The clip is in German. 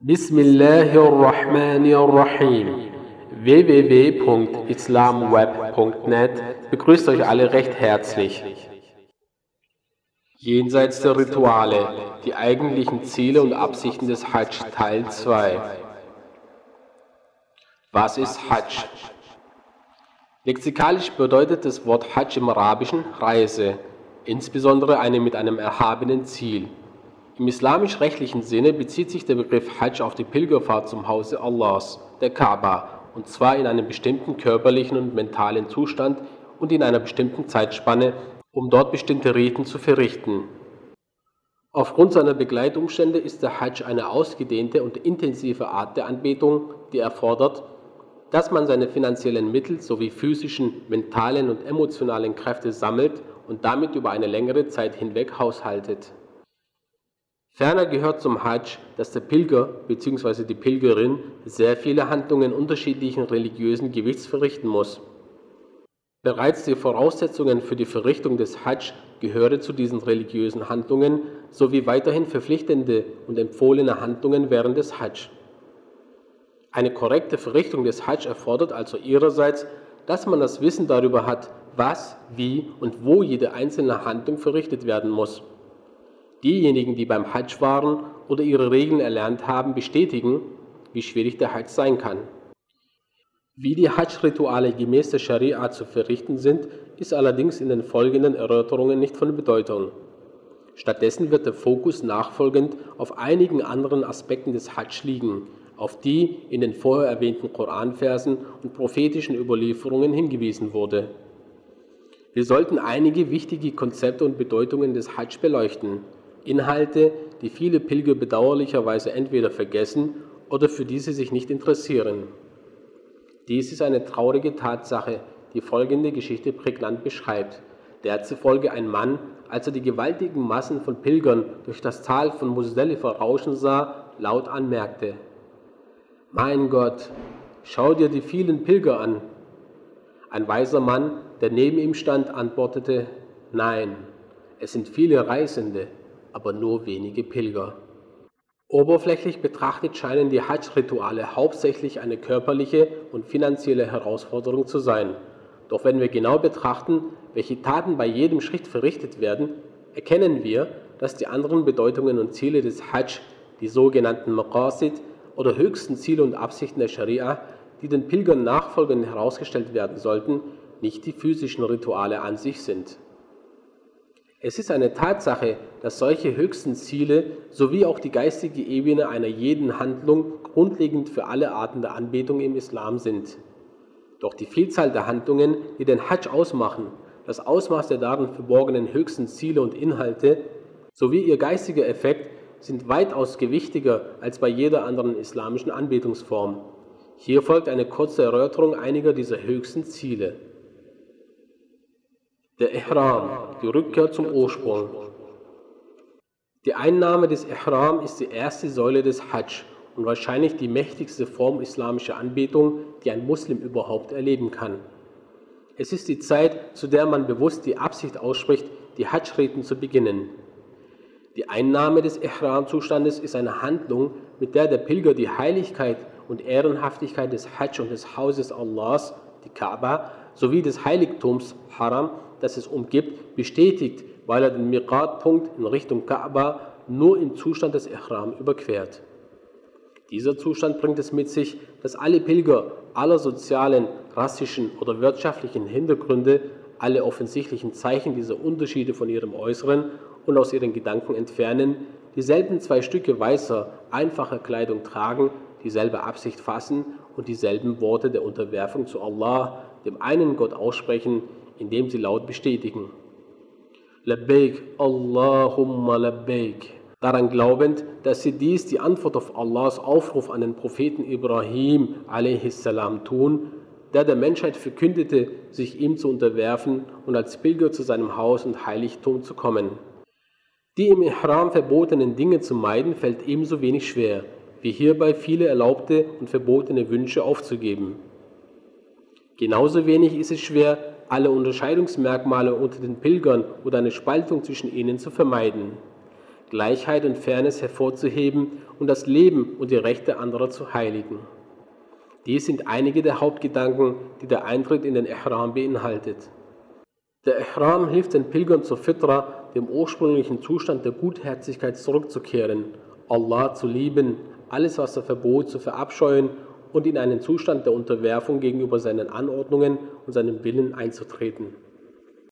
Bismillahirrahmanirrahim. www.islamweb.net begrüßt euch alle recht herzlich. Jenseits der Rituale, die eigentlichen Ziele und Absichten des Hajj, Teil 2. Was ist Hajj? Lexikalisch bedeutet das Wort Hajj im Arabischen Reise, insbesondere eine mit einem erhabenen Ziel. Im islamisch-rechtlichen Sinne bezieht sich der Begriff Hajj auf die Pilgerfahrt zum Hause Allahs, der Kaaba, und zwar in einem bestimmten körperlichen und mentalen Zustand und in einer bestimmten Zeitspanne, um dort bestimmte Riten zu verrichten. Aufgrund seiner Begleitumstände ist der Hajj eine ausgedehnte und intensive Art der Anbetung, die erfordert, dass man seine finanziellen Mittel sowie physischen, mentalen und emotionalen Kräfte sammelt und damit über eine längere Zeit hinweg haushaltet. Ferner gehört zum Hajj, dass der Pilger bzw. die Pilgerin sehr viele Handlungen unterschiedlichen religiösen Gewichts verrichten muss. Bereits die Voraussetzungen für die Verrichtung des Hajj gehören zu diesen religiösen Handlungen sowie weiterhin verpflichtende und empfohlene Handlungen während des Hajj. Eine korrekte Verrichtung des Hajj erfordert also ihrerseits, dass man das Wissen darüber hat, was, wie und wo jede einzelne Handlung verrichtet werden muss. Diejenigen, die beim Hajj waren oder ihre Regeln erlernt haben, bestätigen, wie schwierig der Hajj sein kann. Wie die Hajj-Rituale gemäß der Scharia zu verrichten sind, ist allerdings in den folgenden Erörterungen nicht von Bedeutung. Stattdessen wird der Fokus nachfolgend auf einigen anderen Aspekten des Hajj liegen, auf die in den vorher erwähnten Koranversen und prophetischen Überlieferungen hingewiesen wurde. Wir sollten einige wichtige Konzepte und Bedeutungen des Hajj beleuchten. Inhalte, die viele Pilger bedauerlicherweise entweder vergessen oder für die sie sich nicht interessieren. Dies ist eine traurige Tatsache, die folgende Geschichte prägnant beschreibt, der zufolge ein Mann, als er die gewaltigen Massen von Pilgern durch das Tal von Muzdalifa rauschen sah, laut anmerkte: Mein Gott, schau dir die vielen Pilger an. Ein weiser Mann, der neben ihm stand, antwortete: Nein, es sind viele Reisende, aber nur wenige Pilger. Oberflächlich betrachtet scheinen die Hajj-Rituale hauptsächlich eine körperliche und finanzielle Herausforderung zu sein. Doch wenn wir genau betrachten, welche Taten bei jedem Schritt verrichtet werden, erkennen wir, dass die anderen Bedeutungen und Ziele des Hajj, die sogenannten Maqasid oder höchsten Ziele und Absichten der Scharia, die den Pilgern nachfolgend herausgestellt werden sollten, nicht die physischen Rituale an sich sind. Es ist eine Tatsache, dass solche höchsten Ziele sowie auch die geistige Ebene einer jeden Handlung grundlegend für alle Arten der Anbetung im Islam sind. Doch die Vielzahl der Handlungen, die den Hajj ausmachen, das Ausmaß der darin verborgenen höchsten Ziele und Inhalte sowie ihr geistiger Effekt sind weitaus gewichtiger als bei jeder anderen islamischen Anbetungsform. Hier folgt eine kurze Erörterung einiger dieser höchsten Ziele. Der Ihram, die Rückkehr zum Ursprung. Die Einnahme des Ihram ist die erste Säule des Hajj und wahrscheinlich die mächtigste Form islamischer Anbetung, die ein Muslim überhaupt erleben kann. Es ist die Zeit, zu der man bewusst die Absicht ausspricht, die Hajj-Riten zu beginnen. Die Einnahme des Ihram-Zustandes ist eine Handlung, mit der der Pilger die Heiligkeit und Ehrenhaftigkeit des Hajj und des Hauses Allahs, die Kaaba, sowie des Heiligtums Haram, das es umgibt, bestätigt, weil er den Miqat-Punkt in Richtung Kaaba nur im Zustand des Ihram überquert. Dieser Zustand bringt es mit sich, dass alle Pilger aller sozialen, rassischen oder wirtschaftlichen Hintergründe alle offensichtlichen Zeichen dieser Unterschiede von ihrem Äußeren und aus ihren Gedanken entfernen, dieselben zwei Stücke weißer, einfacher Kleidung tragen, dieselbe Absicht fassen und dieselben Worte der Unterwerfung zu Allah, dem einen Gott, aussprechen, indem sie laut bestätigen: Labbaik, Allahumma Labbaik, daran glaubend, dass sie dies die Antwort auf Allahs Aufruf an den Propheten Ibrahim a.s. tun, der Menschheit verkündete, sich ihm zu unterwerfen und als Pilger zu seinem Haus und Heiligtum zu kommen. Die im Ihram verbotenen Dinge zu meiden, fällt ebenso wenig schwer, wie hierbei viele erlaubte und verbotene Wünsche aufzugeben. Genauso wenig ist es schwer, alle Unterscheidungsmerkmale unter den Pilgern oder eine Spaltung zwischen ihnen zu vermeiden. Gleichheit und Fairness hervorzuheben und das Leben und die Rechte anderer zu heiligen. Dies sind einige der Hauptgedanken, die der Eintritt in den Ihram beinhaltet. Der Ihram hilft den Pilgern zur Fitra, dem ursprünglichen Zustand der Gutherzigkeit zurückzukehren, Allah zu lieben, alles was er verbot zu verabscheuen und in einen Zustand der Unterwerfung gegenüber seinen Anordnungen und seinem Willen einzutreten.